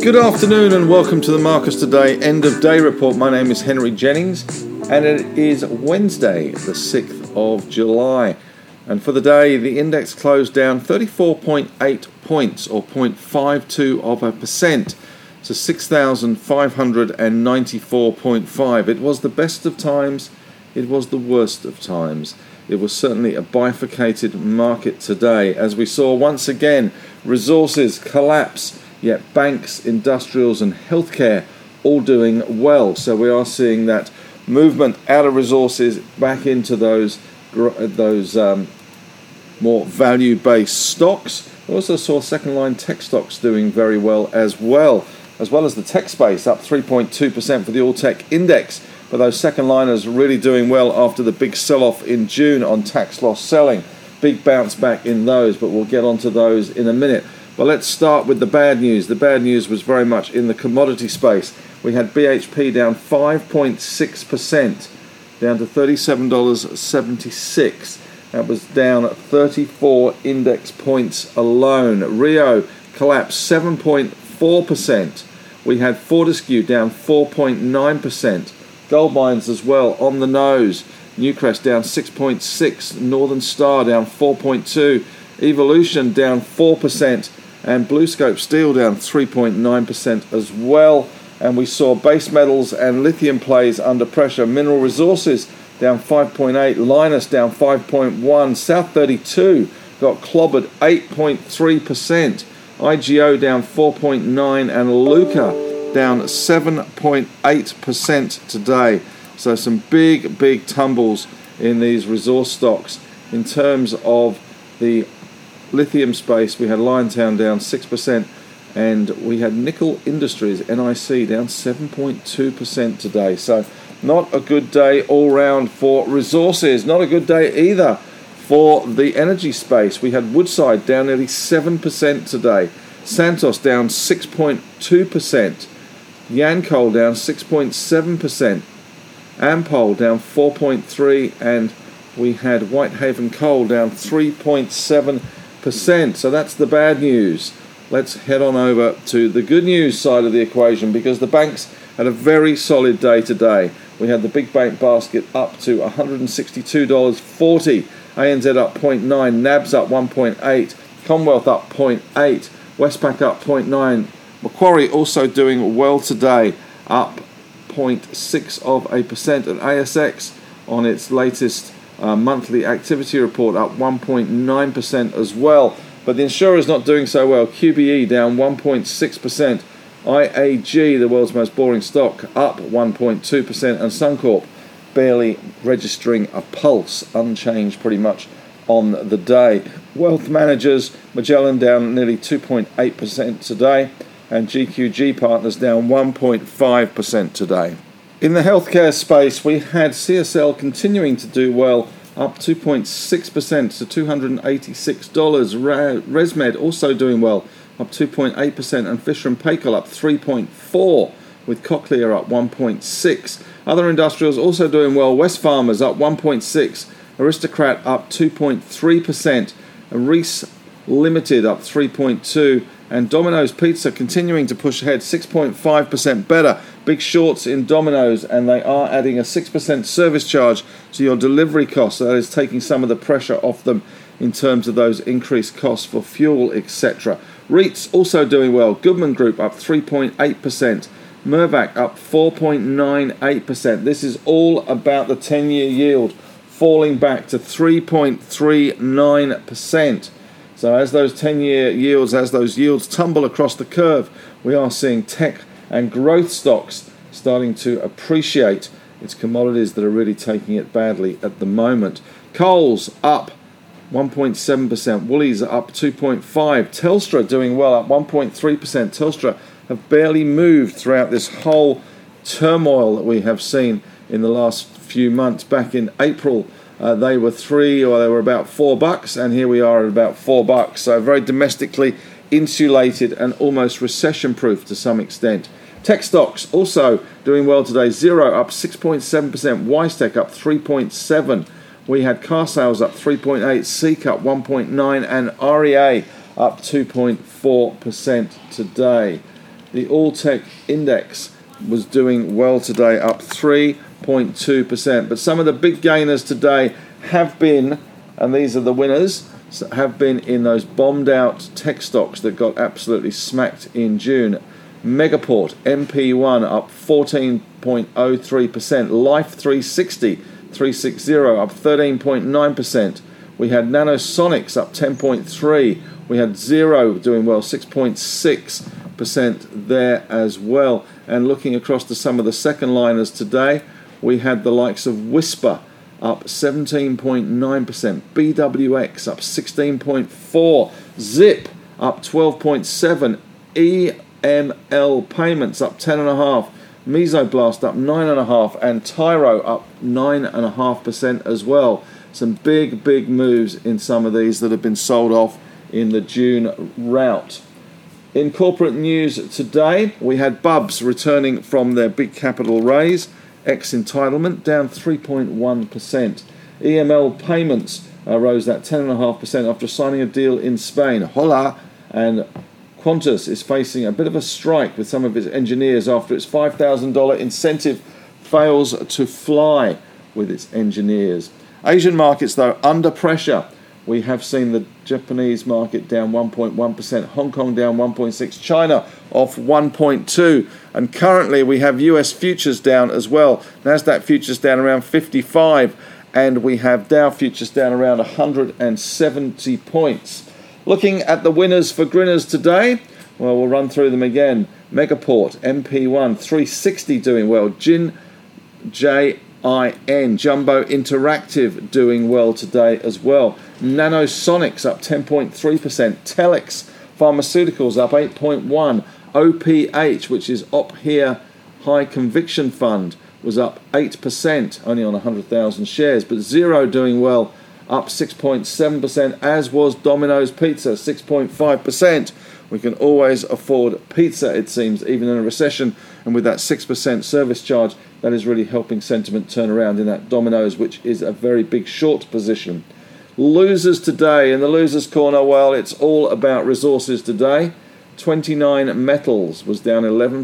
Good afternoon and welcome to the Marcus Today End of Day Report. My name is Henry Jennings and it is Wednesday, the 6th of July. And for the day, the index closed down 34.8 points or 0.52%. to 6,594.5. It was the best of times, it was the worst of times. It was certainly a bifurcated market today as we saw once again resources collapse, yet banks, industrials and healthcare all doing well. So we are seeing that movement out of resources back into those more value-based stocks. We also saw second-line tech stocks doing very well as well as the tech space up 3.2% for the all-tech index. But those second liners really doing well after the big sell-off in June on tax loss selling. Big bounce back in those, but we'll get onto those in a minute. But let's start with the bad news. The bad news was very much in the commodity space. We had BHP down 5.6%, down to $37.76. That was down 34 index points alone. Rio collapsed 7.4%. We had Fortescue down 4.9%. Gold mines as well on the nose. Newcrest down 6.6%. Northern Star down 4.2%. Evolution down 4%. And BlueScope Steel down 3.9% as well. And we saw base metals and lithium plays under pressure. Mineral Resources down 5.8%. Lynas down 5.1%. South32 got clobbered 8.3%. IGO down 4.9% and Luca down 7.8% today. So some big tumbles in these resource stocks. In terms of the lithium space, we had Liontown down 6% and we had Nickel Industries, NIC, down 7.2% today. So not a good day all round for resources. Not a good day either for the energy space. We had Woodside down nearly 7% today. Santos down 6.2%. Yancoal down 6.7%. Ampol down 4.3%. And we had Whitehaven Coal down 3.7%. So that's the bad news. Let's head on over to the good news side of the equation because the banks had a very solid day today. We had the big bank basket up to $162.40. ANZ up 0.9, NABS up 1.8, Commonwealth up 0.8, Westpac up 0.9, Macquarie also doing well today, up 0.6%, and ASX on its latest monthly activity report up 1.9% as well. But the insurers not doing so well. QBE down 1.6%, IAG, the world's most boring stock, up 1.2%, and Suncorp barely registering a pulse, unchanged pretty much on the day. Wealth managers, Magellan down nearly 2.8% today, and GQG Partners down 1.5% today. In the healthcare space, we had CSL continuing to do well, up 2.6% to $286. ResMed also doing well, up 2.8%, and Fisher & Paykel up 3.4%. with Cochlear up 1.6%. Other industrials also doing well. Wesfarmers up 1.6%. Aristocrat up 2.3%. Reese Limited up 3.2%. And Domino's Pizza continuing to push ahead, 6.5% better. Big shorts in Domino's, and they are adding a 6% service charge to your delivery costs. So that is taking some of the pressure off them in terms of those increased costs for fuel, etc. REITs also doing well. Goodman Group up 3.8%. Mirvac up 4.98%. This is all about the 10-year yield falling back to 3.39%. So as those 10-year yields, as those yields tumble across the curve, we are seeing tech and growth stocks starting to appreciate. It's commodities that are really taking it badly at the moment. Coles up 1.7%. Woolies are up 2.5%. Telstra doing well, up 1.3%. Telstra have barely moved throughout this whole turmoil that we have seen in the last few months. Back in April, they were about $4, and here we are at about $4. So very domestically insulated and almost recession-proof to some extent. Tech stocks also doing well today. Xero up 6.7%. WiseTech up 3.7%. We had car sales up 3.8%. Seek up 1.9%, and REA up 2.4% today. The All Tech Index was doing well today, up 3.2%. But some of the big gainers today have been, and these are the winners, have been in those bombed out tech stocks that got absolutely smacked in June. Megaport, MP1 up 14.03%. Life 360 up 13.9%. We had Nanosonics up 10.3%. We had Zero doing well, 6.6% there as well. And looking across to some of the second liners today, we had the likes of Whisper up 17.9%, BWX up 16.4%, Zip up 12.7%, EML Payments up 10.5%, Mesoblast up 9.5%, and Tyro up 9.5% as well. Some big moves in some of these that have been sold off in the June rout. In corporate news today, we had Bubs returning from their big capital raise, ex-entitlement, down 3.1%. EML Payments rose that 10.5% after signing a deal in Spain. Hola! And Qantas is facing a bit of a strike with some of its engineers after its $5,000 incentive fails to fly with its engineers. Asian markets, though, under pressure. We have seen the Japanese market down 1.1%, Hong Kong down 1.6%, China off 1.2%, and currently we have US futures down as well. Nasdaq futures down around 55, and we have Dow futures down around 170 points. Looking at the winners for Grinners today, well, we'll run through them again. Megaport, MP1, 360 doing well. JIN, Jumbo Interactive doing well today as well. Nanosonics up 10.3%. Telex Pharmaceuticals up 8.1%. OPH, which is Op Here High Conviction Fund, was up 8%, only on 100,000 shares. But Zero doing well, up 6.7%, as was Domino's Pizza, 6.5%. We can always afford pizza, it seems, even in a recession. And with that 6% service charge, that is really helping sentiment turn around in that Domino's, which is a very big short position. Losers today, in the losers corner, well, it's all about resources today. 29 Metals was down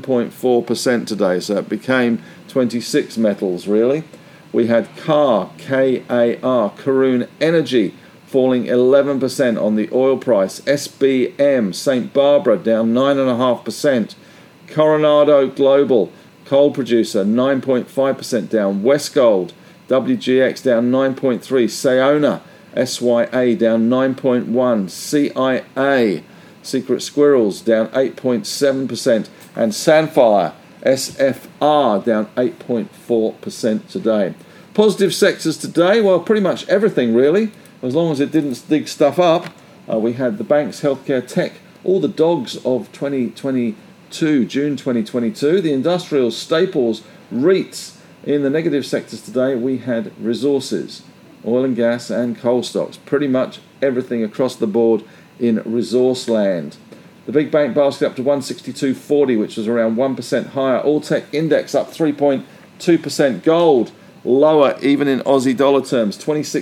11.4% today, so it became 26 Metals, really. We had KAR, K-A-R, Karoon Energy, falling 11% on the oil price. SBM, St. Barbara, down 9.5%. Coronado Global, coal producer, 9.5% down. Westgold, WGX, down 9.3%. Sayona, SYA, down 9.1%. CIA, Secret Squirrels, down 8.7%. And Sandfire, SFR, down 8.4% today. Positive sectors today, well, pretty much everything really, as long as it didn't dig stuff up. We had the banks, healthcare, tech, all the dogs of 2022, June 2022. The industrials, staples, REITs. In the negative sectors today, we had resources, oil and gas and coal stocks. Pretty much everything across the board in resource land. The big bank basket up to 162.40, which was around 1% higher. All Tech Index up 3.2%. Gold lower even in Aussie dollar terms,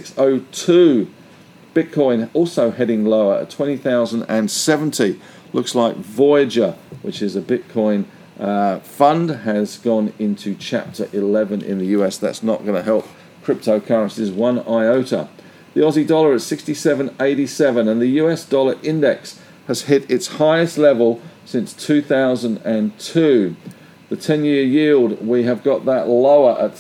26.02. Bitcoin also heading lower at 20,070. Looks like Voyager, which is a Bitcoin fund, has gone into Chapter 11 in the US. That's not going to help cryptocurrencies one iota. The Aussie dollar is 67.87, and the US dollar index has hit its highest level since 2002. The 10-year yield, we have got that lower at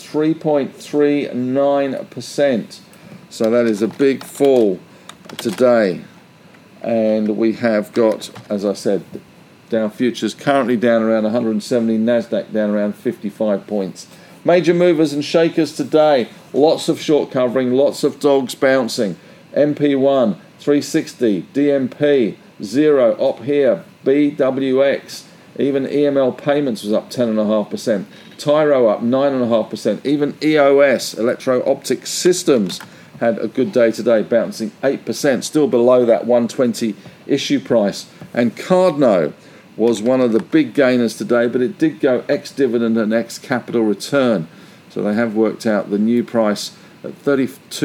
3.39%. So that is a big fall today. And we have got, as I said, Dow futures currently down around 170, Nasdaq down around 55 points. Major movers and shakers today. Lots of short covering, lots of dogs bouncing. MP1, 360, DMP, Zero, Op Here, BWX. Even EML Payments was up 10.5%. Tyro up 9.5%. Even EOS, Electro-Optic Systems, had a good day today, bouncing 8%, still below that 120 issue price. And Cardno was one of the big gainers today, but it did go ex-dividend and ex-capital return. So they have worked out the new price at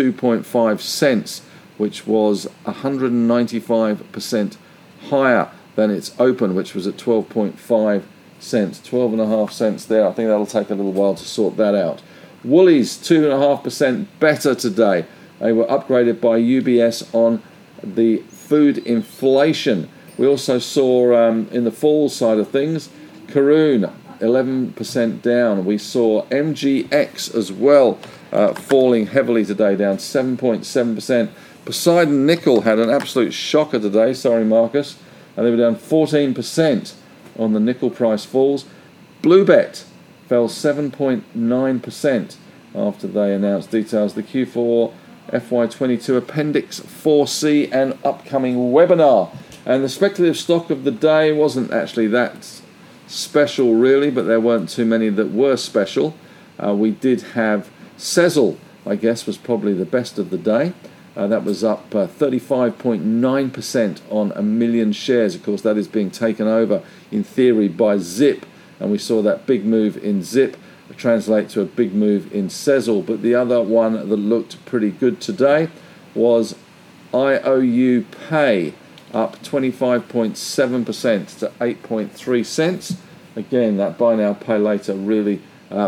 32.5 cents, which was 195% higher than its open, which was at 12.5 cents, 12.5 cents there. I think that'll take a little while to sort that out. Woolies, 2.5% better today. They were upgraded by UBS on the food inflation. We also saw in the fall side of things, Karoon 11% down. We saw MGX as well falling heavily today, down 7.7%. Poseidon Nickel had an absolute shocker today, sorry Marcus, and they were down 14% on the nickel price falls. Bluebet fell 7.9% after they announced details of the Q4 FY22 Appendix 4C and upcoming webinar. And the speculative stock of the day wasn't actually that special really, but there weren't too many that were special. We did have Sezzle, I guess, was probably the best of the day. That was up 35.9% on 1 million shares. Of course, that is being taken over, in theory, by Zip. And we saw that big move in Zip translate to a big move in Sezzle. But the other one that looked pretty good today was IOU Pay, up 25.7% to 8.3 cents. Again, that buy now, pay later really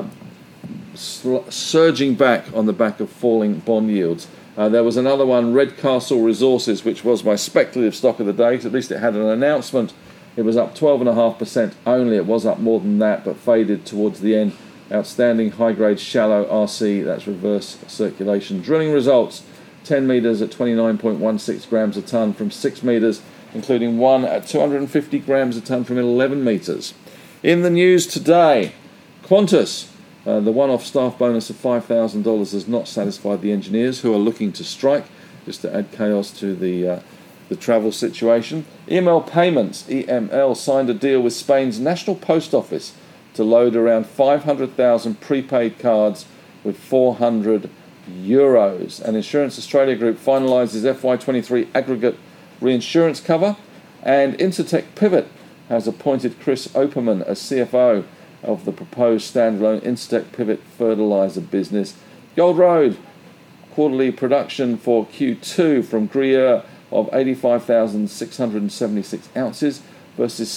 surging back on the back of falling bond yields. There was another one, Redcastle Resources, which was my speculative stock of the day. At least it had an announcement. It was up 12.5% only. It was up more than that, but faded towards the end. Outstanding high-grade shallow RC, that's reverse circulation drilling results. 10 metres at 29.16 grams a tonne from 6 metres, including one at 250 grams a tonne from 11 metres. In the news today, Qantas. The one-off staff bonus of $5,000 has not satisfied the engineers who are looking to strike, just to add chaos to the travel situation. EML Payments, EML, signed a deal with Spain's National Post Office to load around 500,000 prepaid cards with €400. And Insurance Australia Group finalises FY23 aggregate reinsurance cover. And Intertech Pivot has appointed Chris Opperman as CFO of the proposed standalone Intertech Pivot fertiliser business. Gold Road, quarterly production for Q2 from Gruyere of 85,676 ounces versus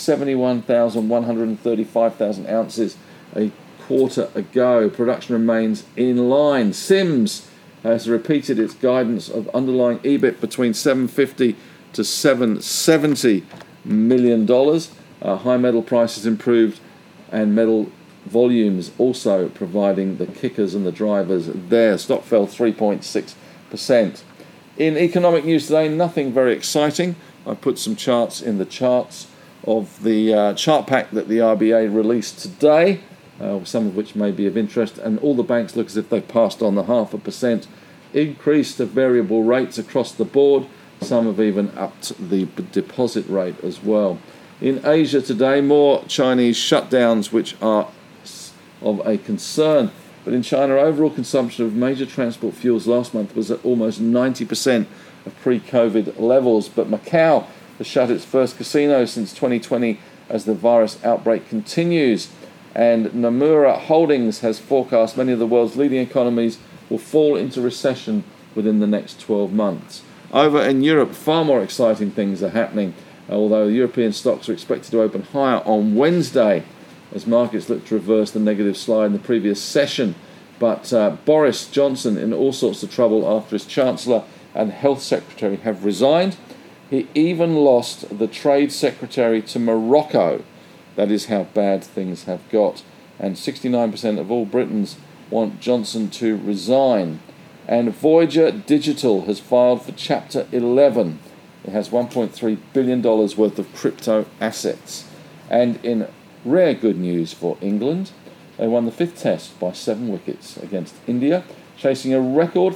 71,135 ounces a quarter ago. Production remains in line. Sims has repeated its guidance of underlying EBIT between $750 to $770 million. High metal prices improved, and metal volumes also providing the kickers and the drivers there. Stock fell 3.6%. In economic news today, nothing very exciting. I put some charts in the charts of the chart pack that the RBA released today, some of which may be of interest, and all the banks look as if they've passed on the 0.5% increase to variable rates across the board. Some have even upped the deposit rate as well. In Asia today, more Chinese shutdowns, which are of a concern. But in China, overall consumption of major transport fuels last month was at almost 90% of pre-COVID levels. But Macau has shut its first casino since 2020 as the virus outbreak continues. And Nomura Holdings has forecast many of the world's leading economies will fall into recession within the next 12 months. Over in Europe, far more exciting things are happening. Although European stocks are expected to open higher on Wednesday as markets look to reverse the negative slide in the previous session. But Boris Johnson in all sorts of trouble after his Chancellor and Health Secretary have resigned. He even lost the Trade Secretary to Morocco. That is how bad things have got. And 69% of all Britons want Johnson to resign. And Voyager Digital has filed for Chapter 11. It has $1.3 billion worth of crypto assets. And in rare good news for England, they won the 5th test by 7 wickets against India, chasing a record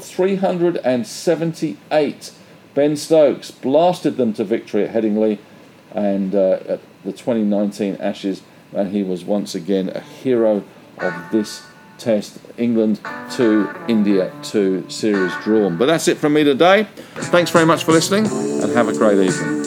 378. Ben Stokes blasted them to victory at Headingley and at the 2019 Ashes, and he was once again a hero of this test. England 2, India 2 series drawn. But that's it from me today. Thanks very much for listening, and have a great evening.